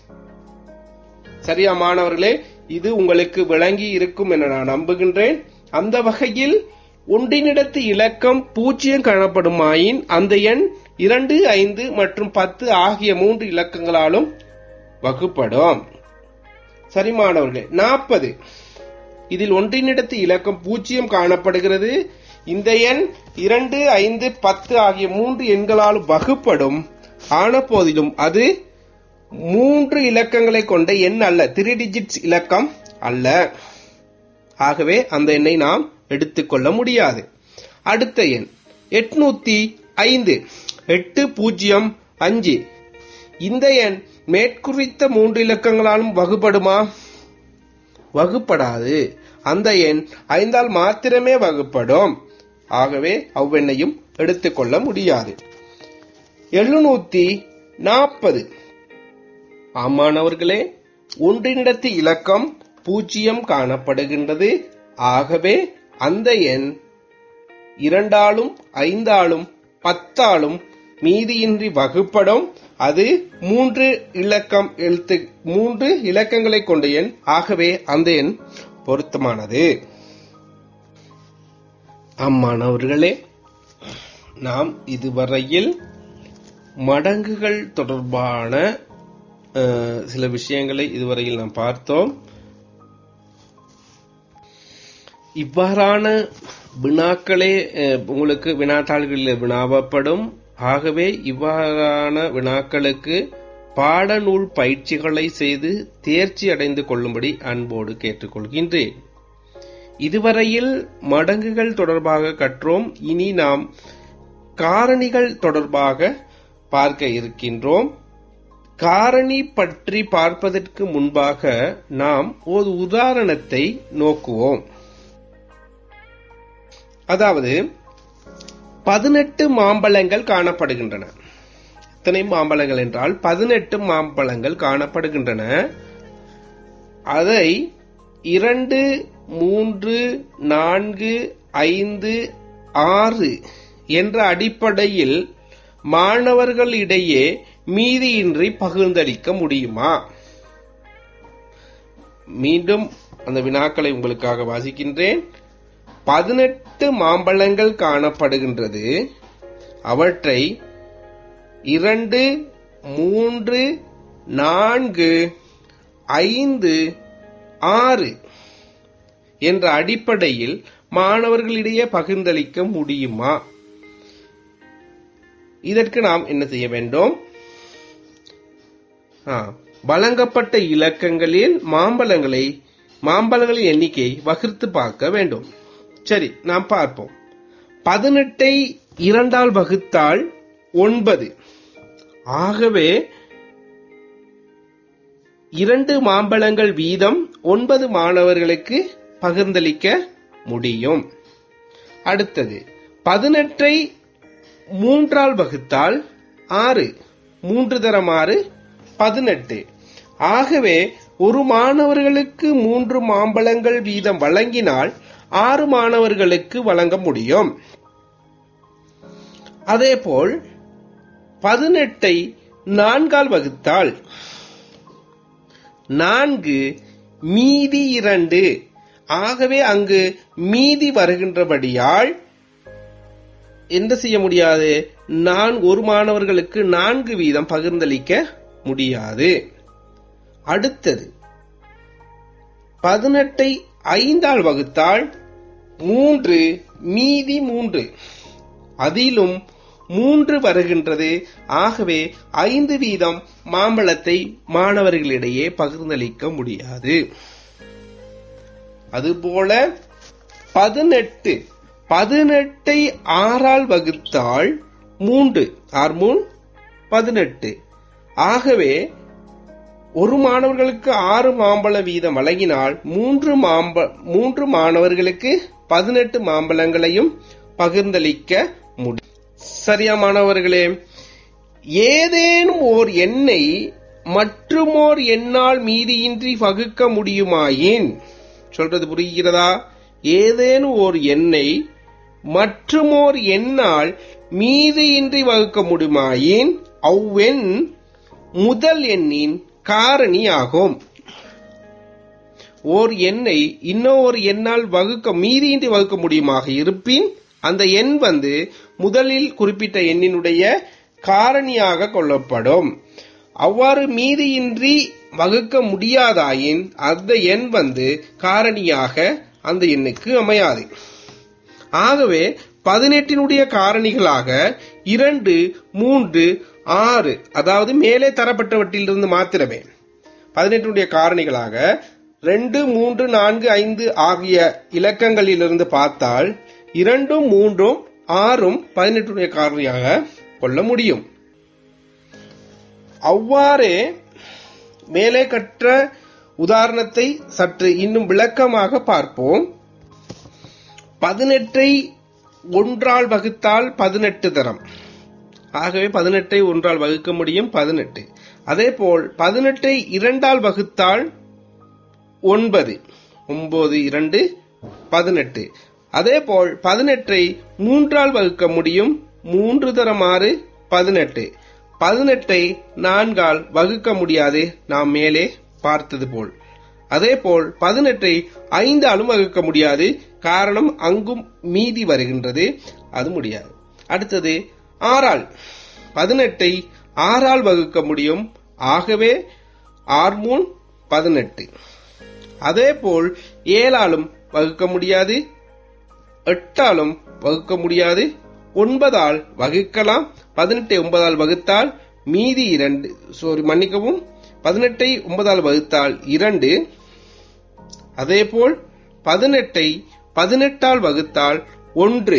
Speaker 2: சரியா மாணவர்களே, இது உங்களுக்கு விளங்கி இருக்கும் என நான் நம்புகின்றேன். அந்த வகையில் ஒன்றினடுத்த இலக்கம் பூஜ்ஜியம் காணப்படுமாயின் அந்த எண் இரண்டு ஐந்து மற்றும் பத்து ஆகிய மூன்று இலக்கங்களாலும் வகுப்படும். சரி மாணவர்களே, நாற்பது. இதில் ஒன்றினடுத்த இலக்கம் பூஜ்ஜியம் காணப்படுகிறது. இந்த எண் இரண்டு ஐந்து பத்து ஆகிய மூன்று எண்களாலும் வகுப்படும். ஆன போதிலும் அது மூன்று இலக்கங்களை கொண்ட எண் அல்ல, த்ரீ டிஜிட்ஸ் இலக்கம் அல்ல. ஆகவே அந்த எண்ணை நாம் எடுத்துக்கொள்ள முடியாது. அடுத்த எண் எட்நூத்தி ஐந்து, எட்டு பூஜ்ஜியம் அஞ்சு. இந்த எண் மேற்குறித்த மூன்று இலக்கங்களாலும் வகுப்படுமா? வகுப்படாது. அந்த எண் ஐந்தால் மாத்திரமே வகுப்படும். ஆகவே அவ்வெண்ணையும் எடுத்துக்கொள்ள முடியாது. எழுநூத்தி நாற்பது. ஆமானவர்களே, ஒன்றினடுத்த இலக்கம் பூஜ்ஜியம் காணப்படுகின்றது. ஆகவே அந்த எண் இரண்டாலும் ஐந்தாலும் பத்தாலும் மீதியின்றி வகுப்படும். அது மூன்று இலக்கம் எழுத்து மூன்று இலக்கங்களை கொண்ட எண். ஆகவே அந்த எண் பொருத்தமானது. அம்மாணவர்களே, நாம் இதுவரையில் மடங்குகள் தொடர்பான சில விஷயங்களை இதுவரையில் நாம் பார்த்தோம். இவ்வாறான வினாக்களே உங்களுக்கு வினாத்தாள்களில் வினாவப்படும். ஆகவே இவ்வாறான வினாக்களுக்கு பாடநூல் பயிற்சிகளை செய்து தேர்ச்சி அடைந்து கொள்ளும்படி அன்போடு கேட்டுக்கொள்கின்றேன். இதுவரையில் மடங்குகள் தொடர்பாக கற்றோம். இனி நாம் காரணிகள் தொடர்பாக பார்க்க இருக்கின்றோம். காரணி பற்றி பார்ப்பதற்கு முன்பாக நாம் ஒரு உதாரணத்தை நோக்குவோம். அதாவது பதினெட்டு மாம்பழங்கள் காணப்படுகின்றன. எத்தனை மாம்பழங்கள் என்றால் பதினெட்டு மாம்பழங்கள் காணப்படுகின்றன. அதை இரண்டு மூன்று நான்கு ஐந்து ஆறு என்ற அடிப்படையில் மாணவர்களிடையே மீதியின்றி பகிர்ந்தளிக்க முடியுமா? மீண்டும் அந்த வினாக்களை உங்களுக்காக வாசிக்கின்றேன். பதினெட்டு மாம்பழங்கள் காணப்படுகின்றது. அவற்றை இரண்டு மூன்று நான்கு ஐந்து ஆறு என்ற அடிப்படையில் மாணவர்களிடையே பகிர்ந்தளிக்க முடியுமா? இதற்கு நாம் என்ன செய்ய வேண்டும்? வழங்கப்பட்ட இலக்கங்களில் மாம்பழங்களை மாம்பழங்களின் எண்ணிக்கை வகுத்து பார்க்க வேண்டும். சரி, நாம் பார்ப்போம். பதினெட்டை இரண்டால் வகுத்தால் ஒன்பது. ஆகவே இரண்டு மாம்பழங்கள் வீதம் ஒன்பது மாணவர்களுக்கு பகிர்ந்தளிக்க முடியும். அடுத்தது பதினெட்டை மூன்றால் வகுத்தால் ஆறு. மூன்று தரம் ஆறு பதினெட்டு. ஆகவே ஒரு மாணவர்களுக்கு மூன்று மாம்பழங்கள் வீதம் வழங்கினால் ஆறு மாணவர்களுக்கு வழங்க முடியும். அதேபோல் பதினெட்டை நான்கால் வகுத்தால் நான்கு மீதி இரண்டு. ஆகவே அங்கு மீதி வருகின்றபடியால் என்ன செய்ய முடியாது? நான் ஒரு மாணவர்களுக்கு நான்கு வீதம் பகிர்ந்தளிக்க முடியாது. அடுத்தது பதினெட்டை ஐந்தால் வகுத்தால் மூன்று மீதி மூன்று. அதிலும் மூன்று வருகின்றது. ஆகவே ஐந்து வீதம் மாம்பழத்தை மாணவர்களிடையே பகிர்ந்தளிக்க முடியாது. அதுபோல பதினெட்டு பதினெட்டை ஆறால் வகுத்தால் மூன்று ஆறு மூணு பதினெட்டு. ஆகவே ஒரு மாணவர்களுக்கு ஆறு மாம்பழ வீதம் வழங்கினால் மூன்று மாம்ப மூன்று மாணவர்களுக்கு பதினெட்டு மாம்பழங்களையும் பகிர்ந்தளிக்க முடியும். சரியா மாணவர்களே? ஏதேனும் ஓர் எண்ணை மற்றுமோர் எண்ணால் மீதியின்றி வகுக்க முடியுமாயின், சொல்றது புரிகிறதா? ஏதேனும் ஓர் எண்ணை மற்றுமோர் எண்ணால் மீதியின்றி வகுக்க முடியுமாயின் அவ்வெண் முதல் எண்ணின் காரணி ஆகும். ஓர் எண்ணை இன்னொரு எண்ணால் வகுக்க மீதியின்றி வகுக்க முடியுமாக இருப்பின் அந்த எண் வந்து முதலில் குறிப்பிட்ட எண்ணினுடைய காரணியாக கொள்ளப்படும். அவ்வாறு மீதியின்றி வகுக்க முடியாதாயின் அந்த எண் வந்து காரணியாக அந்த எண்ணுக்கு அமையாது. ஆகவே பதினெட்டினுடைய காரணிகளாக இரண்டு மூன்று ஆறு, அதாவது மேலே தரப்பட்டவற்றிலிருந்து மாத்திரமே பதினெட்டினுடைய காரணிகளாக ரெண்டு மூன்று நான்கு ஐந்து ஆகிய இலக்கங்களிலிருந்து பார்த்தால் இரண்டும் மூன்றும் ஆறும் பதினெட்டுடைய காரணியாக கொள்ள முடியும். அவ்வாறே மேலே கற்ற உதாரணத்தை சற்று இன்னும் விளக்கமாக பார்ப்போம். பதினெட்டை ஒன்றால் வகுத்தால் பதினெட்டு தரம். ஆகவே பதினெட்டை ஒன்றால் வகுக்க முடியும் பதினெட்டு. அதே போல் பதினெட்டை இரண்டால் வகுத்தால் ஒன்பது. ஒன்பது இரண்டு பதினெட்டு. அதே போல் பதினெட்டை மூன்றால் வகுக்க முடியும். மூன்று தரம் ஆறு பதினெட்டு. பதினெட்டை நான்கால் வகுக்க முடியாது, நாம் மேலே பார்த்தது போல். அதே போல் பதினெட்டை ஐந்தாலும் வகுக்க முடியாது, காரணம் அங்கும் மீதி வருகின்றது, அது முடியாது. அடுத்தது ஆறால் பதினெட்டை ஆறால் வகுக்க முடியும். ஆகவே ஆறு மூணு பதினெட்டு. அதே போல் ஏழாலும் வகுக்க முடியாது, எட்டாலும் வகுக்க முடியாது, ஒன்பதால் வகுக்கலாம். பதினெட்டை ஒன்பதால் வகுத்தால் மீதி இரண்டு. சாரி மன்னிக்கவும், பதினெட்டை ஒன்பதால் வகுத்தால் இரண்டு. அதே போல் பதினெட்டை பதினெட்டால் வகுத்தால் ஒன்று.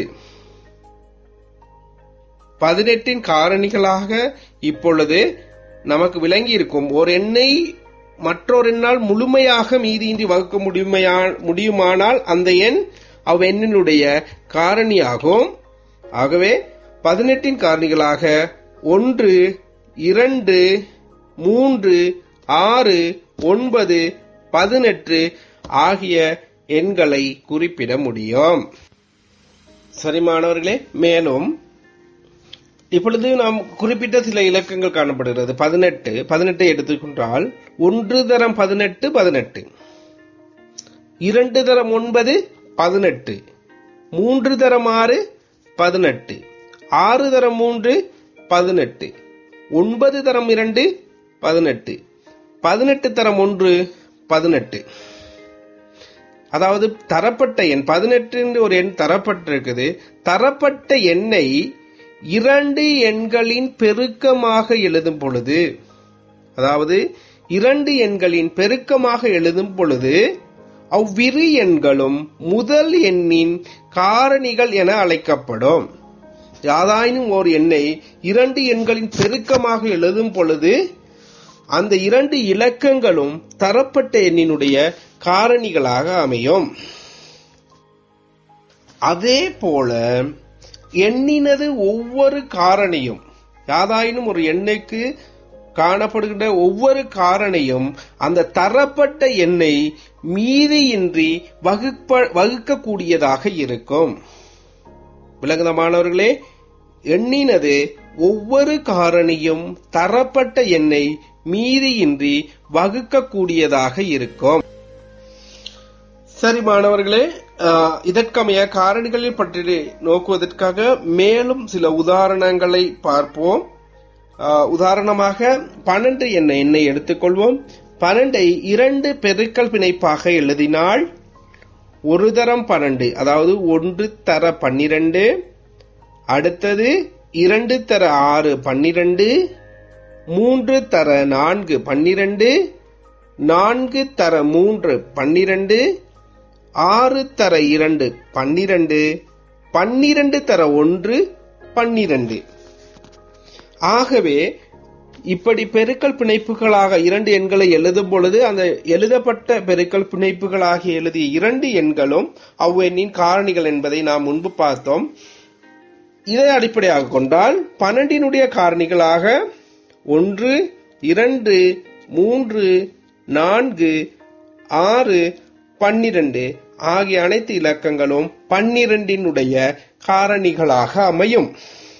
Speaker 2: பதினெட்டின் காரணிகளாக இப்பொழுது நமக்கு விளங்கி இருக்கும். ஒரு எண்ணை மற்றொரு எண்ணால் முழுமையாக மீதியின்றி வகுக்க முடியுமானால் அந்த எண் அவ்வெண்ணினுடைய காரணியாகும். ஆகவே பதினெட்டின் காரணிகளாக ஒன்று இரண்டு மூன்று ஆறு ஒன்பது பதினெட்டு ஆகிய எண்களை குறிப்பிட முடியும். சரி மாணவர்களே, மேலும் இப்பொழுது நாம் குறிப்பிட்ட சில இலக்கங்கள் காணப்படுகிறது. பதினெட்டு பதினெட்டை எடுத்துக்கொண்டால் ஒன்று தரம் பதினெட்டு பதினெட்டு, இரண்டு தரம் ஒன்பது பதினெட்டு, மூன்று தரம் ஆறு பதினெட்டு, ஆறு தரம் மூன்று பதினெட்டு, ஒன்பது தரம் இரண்டு பதினெட்டு, பதினெட்டு தரம் ஒன்று பதினெட்டு. அதாவது தரப்பட்ட எண் பதினெட்டு என்று ஒரு எண் தரப்பட்டிருக்குது. தரப்பட்ட எண்ணை இரண்டு எண்களின் பெருக்கமாக எழுதும் பொழுது, அதாவது இரண்டு எண்களின் பெருக்கமாக எழுதும் பொழுது அவ்விரு எண்களும் முதல் எண்ணின் காரணிகள் என அழைக்கப்படும். யாதாயினும் ஓர் எண்ணை இரண்டு எண்களின் பெருக்கமாக எழுதும் பொழுது அந்த இரண்டு இலக்கங்களும் தரப்பட்ட எண்ணினுடைய காரணிகளாக அமையும். அதே போல எண்ணினது ஒவ்வொரு காரணியும், யாதாயினும் ஒரு எண்ணுக்கு காணப்படுகின்ற ஒவ்வொரு காரணியும் அந்த தரப்பட்ட எண்ணை மீதியின்றி வகுப்ப வகுக்கக்கூடியதாக இருக்கும். விளங்குதா மாணவர்களே? எண்ணினது ஒவ்வொரு காரணியும் தரப்பட்ட எண்ணை மீதியின்றி வகுக்கக்கூடியதாக இருக்கும். சரி மாணவர்களே, இதற்கமைய காரணிகளை பற்றி நோக்குவதற்காக மேலும் சில உதாரணங்களை பார்ப்போம். உதாரணமாக பன்னெண்டு என்ற எண்ணை எடுத்துக்கொள்வோம். பன்னெண்டை இரண்டு பெருக்கல் பிணைப்பாக எழுதினால் ஒரு தரம் பன்னெண்டு, அதாவது ஒன்று தர பன்னிரண்டு, அடுத்தது இரண்டு தர ஆறு பன்னிரண்டு, மூன்று தர நான்கு பன்னிரண்டு, நான்கு தர மூன்று பன்னிரண்டு, ஆறு தர இரண்டு பன்னிரண்டு, பன்னிரண்டு தர ஒன்று பன்னிரண்டு. ஆகவே இப்படி பெருக்கல் பிணைப்புகளாக இரண்டு எண்களை எழுதும் பொழுது அந்த எழுதப்பட்ட பெருக்கல் பிணைப்புகளாக எழுதிய இரண்டு எண்களும் அவ்வெண்ணின் காரணிகள் என்பதை நாம் முன்பு பார்த்தோம். இதை அடிப்படையாக கொண்டால் பன்னெண்டினுடைய காரணிகளாக ஒன்று, இரண்டு, மூன்று, நான்கு, ஆறு, பன்னிரண்டு ஆகிய அனைத்து இலக்கங்களும் பன்னிரண்டினுடைய காரணிகளாக அமையும்.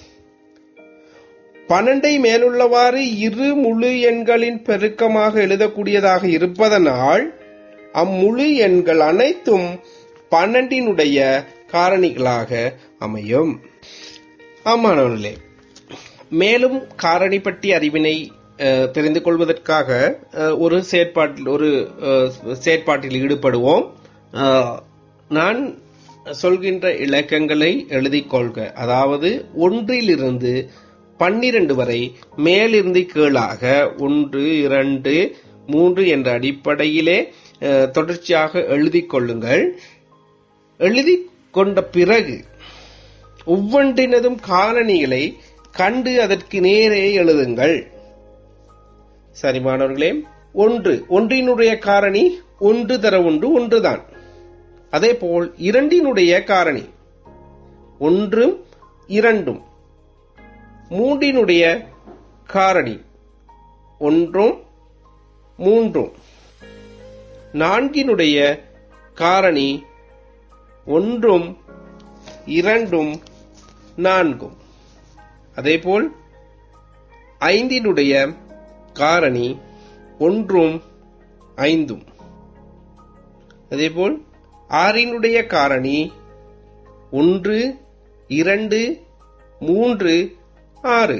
Speaker 2: பன்னெண்டை மேலுள்ளவாறு இரு முழு எண்களின் பெருக்கமாக எழுதக்கூடியதாக இருப்பதனால் அம்முழு எண்கள் அனைத்தும் பன்னெண்டினுடைய காரணிகளாக அமையும். ஆமானவர்களே, மேலும் காரணி பற்றி அறிவினை தெரிந்து கொள்வதற்காக ஒரு செயற்பாட்டில் ஒரு செயற்பாட்டில் ஈடுபடுவோம். நான் சொல்கின்ற இலக்கங்களை எழுதிக் கொள்க. அதாவது ஒன்றிலிருந்து பன்னிரண்டு வரை மேலிருந்து கீழாக ஒன்று, இரண்டு, மூன்று என்ற அடிப்படையிலே தொடர்ச்சியாக எழுதிக் கொள்ளுங்கள். எழுதி கொண்ட பிறகு ஒவ்வொன்றினதும் காரணிகளை கண்டு அதற்கு நேரே எழுதுங்கள். சரி மாணவர்களே, ஒன்று ஒன்றினுடைய காரணி ஒன்று தர ஒன்று ஒன்றுதான். அதே போல் இரண்டினுடைய காரணி ஒன்றும் இரண்டும். மூன்றினுடைய காரணி ஒன்றும் மூன்றும். நான்கினுடைய காரணி ஒன்றும் இரண்டும் நான்கும். அதேபோல் ஐந்தினுடைய காரணி ஒன்றும் ஐந்தும். அதேபோல் ஆறினுடைய காரணி ஒன்று, இரண்டு, மூன்று, ஆறு.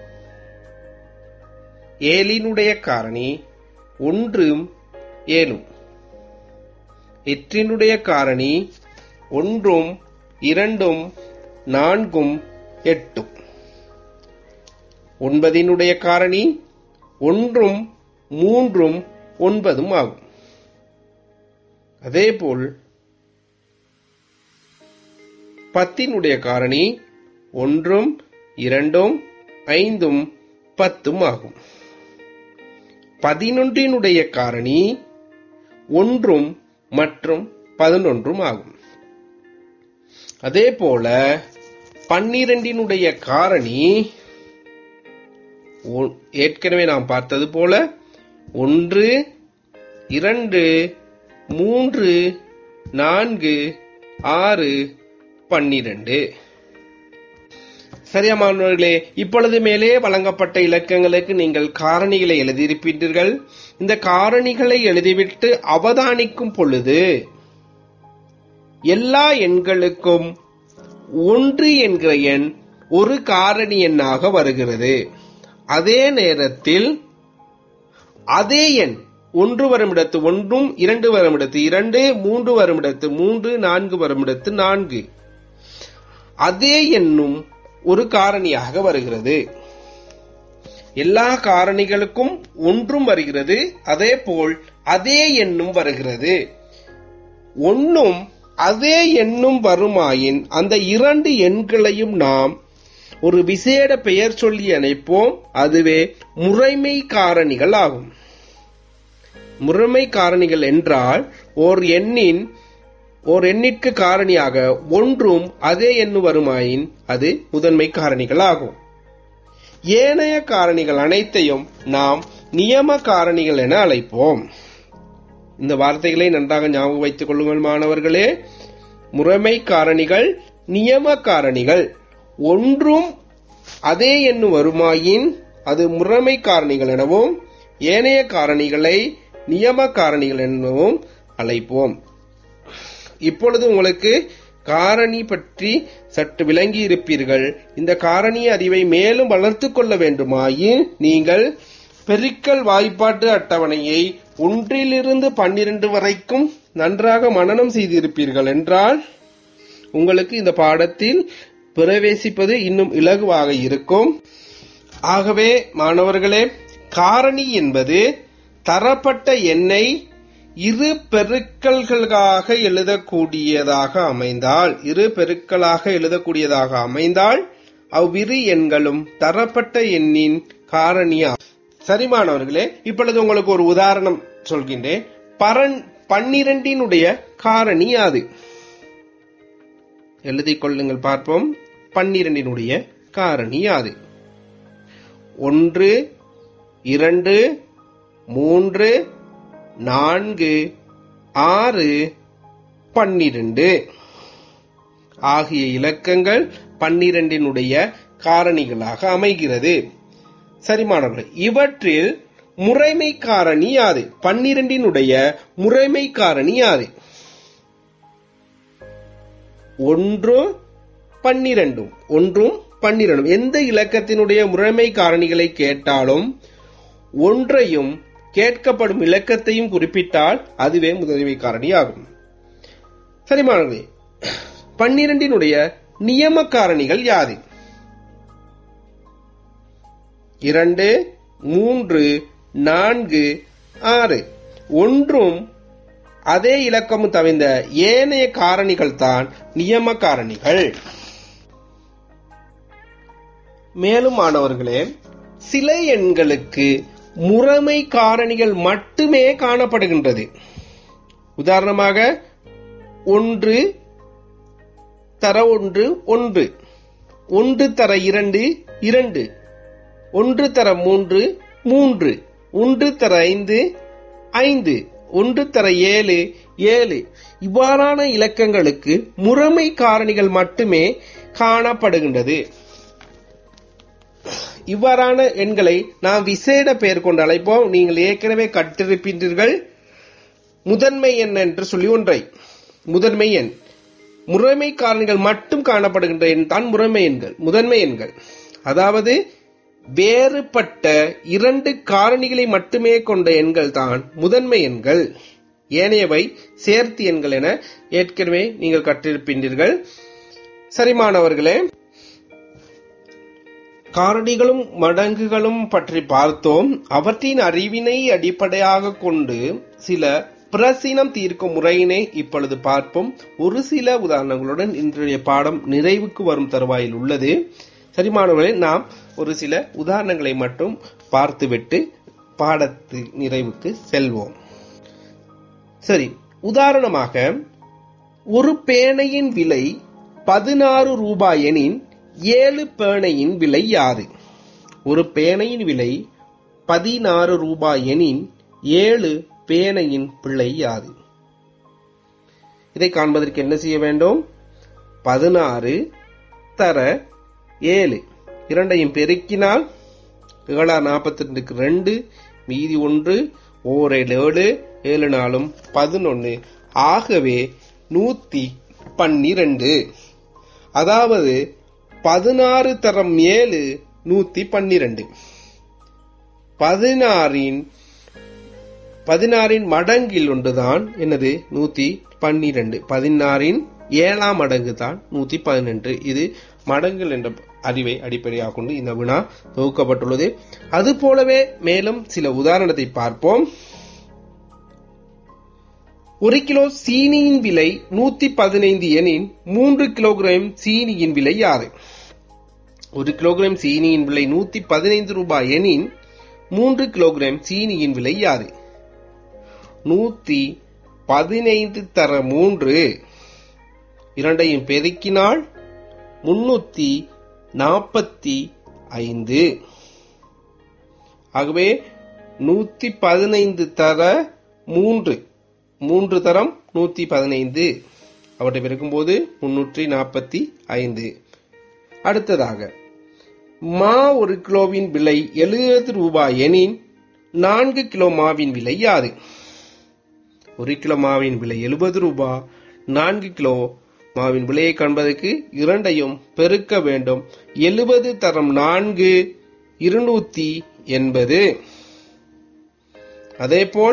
Speaker 2: ஏழினுடைய காரணி ஒன்றும் ஏழும். எட்டினுடைய காரணி ஒன்றும் இரண்டும் நான்கும் எட்டும். ஒன்பதினுடைய காரணி ஒன்றும் மூன்றும் ஒன்பதும் ஆகும். அதேபோல் பத்தினுடைய காரணி ஒன்றும் இரண்டும் ஐந்தும் பத்தும் ஆகும். பதினொன்றினுடைய காரணி ஒன்றும் மற்றும் பதினொன்றும் ஆகும். அதே போல பன்னிரண்டினுடைய காரணி ஏற்கனவே நாம் பார்த்தது போல ஒன்று, இரண்டு, மூன்று, நான்கு, ஆறு, பன்னிரண்டு. சரியா மாணவர்களே, இப்பொழுது மேலே வழங்கப்பட்ட இலக்கங்களுக்கு நீங்கள் காரணிகளை எழுதியிருப்பீர்கள். இந்த காரணிகளை எழுதிவிட்டு அவதானிக்கும் பொழுது எல்லா எண்களுக்கும் ஒன்று என்கிற எண் ஒரு காரணி எண்ணாக வருகிறது. அதே நேரத்தில் அதே எண் ஒன்று வருமிடத்து ஒன்றும், இரண்டு வருமிடத்து இரண்டு, மூன்று வருமிடத்து மூன்று, நான்கு வருமிடத்து நான்கு, அதே எண்ணும் ஒரு காரணியாக வருகிறது. எல்லா காரணிகளுக்கும் ஒன்றும் வருகிறது. அதே போல் அதே எண்ணும் வருகிறது. ஒன்னும் அதே எண்ணும் வருமாயின் அந்த இரண்டு எண்களையும் நாம் ஒரு விசேட பெயர் சொல்லி அழைப்போம். அதுவே முறைமை காரணிகள் ஆகும். முறைமை காரணிகள் என்றால் ஓர் எண்ணின் ஓர் எண்ணிற்கு காரணியாக ஒன்றும் அதே எண்ணு வருமாயின் அது முதன்மை காரணிகள் ஆகும். ஏனைய காரணிகள் அனைத்தையும் நாம் நியம காரணிகள் என அழைப்போம். இந்த வார்த்தைகளை நன்றாக ஞாபகம் வைத்துக் கொள்ளுங்கள் மாணவர்களே. முறைமை காரணிகள், நியம காரணிகள். ஒன்றும் அதே எண்ணு வருமாயின் அது முறைமை காரணிகள் எனவும், ஏனைய காரணிகளை நியம காரணிகள் எனவும் அழைப்போம். இப்பொழுது உங்களுக்கு காரணி பற்றி சற்று விளங்கி இருப்பீர்கள். இந்த காரணி அறிவை மேலும் வளர்த்துக் கொள்ள வேண்டுமாயின் நீங்கள் பெருக்கல் வாய்ப்பாட்டு அட்டவணையை ஒன்றிலிருந்து பன்னிரண்டு வரைக்கும் நன்றாக மனனம் செய்திருப்பீர்கள் என்றால் உங்களுக்கு இந்த பாடத்தில் பிரவேசிப்பது இன்னும் இலகுவாக இருக்கும். ஆகவே மாணவர்களே, காரணி என்பது தரப்பட்ட எண்ணை இரு பெருக்கல்களாக எழுதக்கூடியதாக அமைந்தால் இரு பெருக்கலாக எழுதக்கூடியதாக அமைந்தால் அவ்விரு எண்களும் தரப்பட்ட எண்ணின் காரணியாகும். சரி மாணவர்களே, இப்பொழுது உங்களுக்கு ஒரு உதாரணம் சொல்கின்றேன். பரன் பன்னிரண்டினுடைய காரணி யாது? எழுதிக் கொள்ளுங்கள் பார்ப்போம். பன்னிரண்டினுடைய காரணி யாது? ஒன்று, இரண்டு, மூன்று, நான்கு, ஆறு, பன்னிரண்டு ஆகிய இலக்கங்கள் பன்னிரண்டினுடைய காரணிகளாக அமைகிறது. சரி மாணவர்களே, இவற்றில் முறைமை காரணி யாது? பன்னிரண்டினுடைய முறைமை காரணி யாது? ஒன்று பன்னிரண்டும் ஒன்றும் பன்னிரண்டும். எந்த இலக்கத்தினுடைய முறைமை காரணிகளை கேட்டாலும் ஒன்றையும் கேட்கப்படும் இலக்கத்தையும் குறிப்பிட்டால் அதுவே முதன்மை காரணி ஆகும். சரி மாணவர்களே, பன்னிரண்டினுடைய நியம காரணிகள் யாது? இரண்டு, மூன்று, நான்கு, ஆறு. ஒன்றும் அதே இலக்கமும் தவிர்ந்த ஏனைய காரணிகள் தான் நியம காரணிகள். மேலும் மாணவர்களே, சில எண்களுக்கு முறைமை காரணிகள் மட்டுமே காணப்படுகின்றது. உதாரணமாக ஒன்று தர ஒன்று ஒன்று, ஒன்று தர இரண்டு இரண்டு, ஒன்று தர மூன்று மூன்று, ஒன்று தர ஐந்து ஐந்து, ஒன்று தர ஏழு ஏழு. இவ்வாறான இலக்கங்களுக்கு முறைமை காரணிகள் மட்டுமே காணப்படுகின்றது. இவ்வாறான எண்களை நாம் விசேட பெயர் கொண்டு அழைப்போம். நீங்கள் ஏற்கனவே கற்றிருப்பீர்கள் முதன்மை எண் என்று சொல்லி ஒன்றை. முதன்மை எண், முறைமை காரணிகள் மட்டும் காணப்படுகின்ற எண் தான் முறைமை எண்கள், முதன்மை எண்கள். அதாவது வேறுபட்ட இரண்டு காரணிகளை மட்டுமே கொண்ட எண்கள் தான் முதன்மை எண்கள். ஏனையவை சேர்த்து எண்கள் என ஏற்கனவே நீங்கள் கற்றிருப்பீர்கள். சரி மாணவர்களே, காரணிகளும் மடங்குகளும் பற்றி பார்த்தோம். அவற்றின் அறிவினை அடிப்படையாக கொண்டு சில பிரசினம் தீர்க்கும் முறையினை இப்பொழுது பார்ப்போம். ஒரு சில உதாரணங்களுடன் இன்றைய பாடம் நிறைவுக்கு வரும் தருவாயில் உள்ளது. சரி மாணவர்களே, நாம் ஒரு சில உதாரணங்களை மட்டும் பார்த்துவிட்டு பாடத்து நிறைவுக்கு செல்வோம். சரி, உதாரணமாக ஒரு பேனையின் விலை பதினாறு ரூபாய் எனின் ஏழு பேனையின் விலை யாது? ஒரு பேனையின் விலை பதினாறு ரூபாய் எனின் ஏழு பேனையின் விலை யாது? இதை காண்பதற்கு என்ன செய்ய வேண்டும்? பதினாறு தர ஏழு, இரண்டையும் பெருக்கினால் ஏழா நாற்பத்தி ரெண்டுக்கு ரெண்டு, மீதி ஒன்று, ஓர் ஏழு, ஏழு நாளும் பதினொன்னு, ஆகவே நூத்தி பன்னிரண்டு. அதாவது பதினாறு தரம் ஏழு நூத்தி பன்னிரண்டு. பதினாறின் பதினாறின் மடங்கில் ஒன்றுதான் என்னது? நூத்தி பன்னிரண்டு. பதினாறின் ஏழாம் மடங்கு தான் நூத்தி பதினெட்டு. இது மடங்குகள் என்ற அறிவை அடிப்படையாக கொண்டு இந்த வினா தொகுக்கப்பட்டுள்ளது. அது போலவே மேலும் சில உதாரணத்தை பார்ப்போம். ஒரு கிலோ சீனியின் விலை நூத்தி பதினைந்து எனின் மூன்று கிலோகிராம் சீனியின் விலை யாது? ஒரு கிலோகிராம் சீனியின் விலை நூத்தி பதினைந்து ரூபாய் எனின் மூன்று கிலோகிராம் சீனியின் விலை யாது? நூத்தி பதினைந்து தர மூன்று, இரண்டையும் பெருக்கினால் முன்னூத்தி நாற்பத்தி ஐந்து. ஆகவே நூத்தி பதினைந்து தர மூன்று மூன்று தரம் நூத்தி பதினைந்து அவற்றை பெருக்கும்போது முன்னூற்றி நாற்பத்தி ஐந்து. அடுத்ததாக மா ஒரு கிலோவின் விலை எழுபது ரூபாய் எனின் நான்கு கிலோ மாவின் விலை யாது? ஒரு கிலோ மாவின் விலை எழுபது ரூபாய், நான்கு கிலோ மாவின் விலையை காண்பதற்கு இரண்டையும் பெருக்க வேண்டும். எழுபது தரம் நான்கு இருநூத்தி எண்பது. அதேபோல்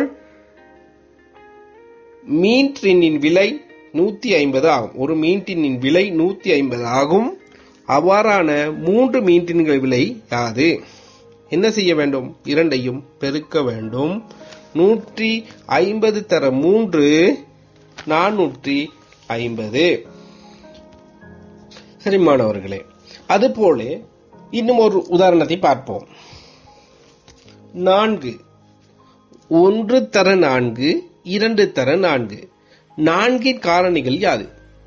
Speaker 2: மீன் டின்னின் விலை நூத்தி ஐம்பது ஆகும். ஒரு மீன் டின்னின் விலை நூத்தி ஐம்பது ஆகும். அவ்வாறான மூன்று மீன் டின்கள் விலை யாது? என்ன செய்ய வேண்டும்? இரண்டையும் பெருக்க வேண்டும். நூற்றி ஐம்பது தர மூன்று நானூற்றி ஐம்பது. சரி மாணவர்களே, அதுபோல இன்னும் ஒரு உதாரணத்தை பார்ப்போம். நான்கு ஒன்று தர நான்கு இரண்டு தர நான்கு. நான்கின் காரணிகள் யாது?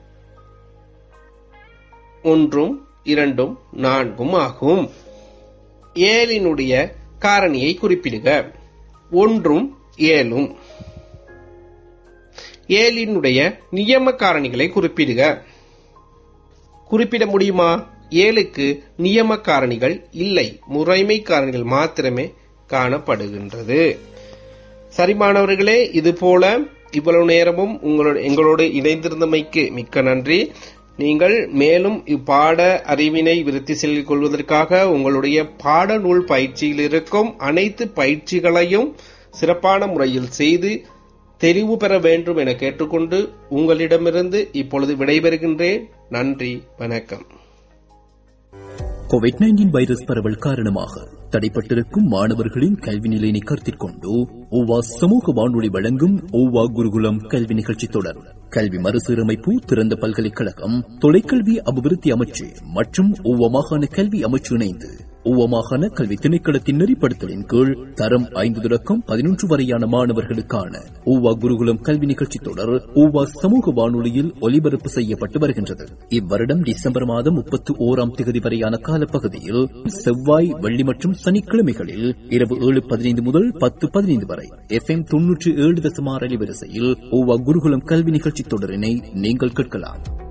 Speaker 2: ஒன்றும் இரண்டும் நான்கும் ஆகும். ஏழினுடைய காரணியை குறிப்பிடுக. ஒன்றும் ஏழும். ஏழினுடைய நியம காரணிகளை குறிப்பிடுக. குறிப்பிட முடியுமா? ஏழுக்கு நியம காரணிகள் இல்லை, முறைமை காரணிகள் மாத்திரமே காணப்படுகின்றது. சரி மாணவர்களே, இது போல இவ்வளவு நேரமும் உங்களோட எங்களோடு இணைந்திருந்தமைக்கு மிக்க நன்றி. நீங்கள் மேலும் இப்பாட அறிவினை விருத்தி செய்து கொள்வதற்காக உங்களுடைய பாடநூல் பயிற்சியில் இருக்கும் அனைத்து பயிற்சிகளையும் சிறப்பான முறையில் செய்து தெரிவு பெற வேண்டும் என கேட்டுக்கொண்டு உங்களிடமிருந்து இப்பொழுது விடைபெறுகின்றேன். நன்றி, வணக்கம்.
Speaker 1: கோவிட் நைன்டீன் வைரஸ் பரவல் காரணமாக தடைப்பட்டிருக்கும் மாணவர்களின் கல்வி நிலையினை கருத்தில் கொண்டு ஓவா சமூக வானொலி வழங்கும் ஓவா குருகுலம் கல்வி நிகழ்ச்சி தொடர். கல்வி மறுசீரமைப்பு, திறந்த பல்கலைக்கழகம், தொலைக்கல்வி அபிவிருத்தி அமைச்சு மற்றும் ஓவா மாகாண கல்வி அமைச்சு இணைந்து ஓவா மாகாண கல்வி திணைக்களத்தின் நெறிப்படுத்தலின் கீழ் தரம் ஐந்து தொடக்கம் பதினொன்று வரையான மாணவர்களுக்கான ஓவா குருகுலம் கல்வி நிகழ்ச்சி தொடர் ஓவா சமூக வானொலியில் ஒலிபரப்பு செய்யப்பட்டு வருகின்றது. இவ்வருடம் டிசம்பர் மாதம் முப்பத்தி ஓராம் தேதி வரையான காலப்பகுதியில் செவ்வாய், வெள்ளி மற்றும் சனிக்கிழமைகளில் இரவு ஏழு பதினைந்து முதல் பத்து பதினைந்து வரை எஃப் எம் தொன்னூற்றி ஏழு தசமாறு அலைவரிசையில் ஓவா குருகுலம் கல்வி நிகழ்ச்சி தொடரினை நீங்கள் கேட்கலாம்.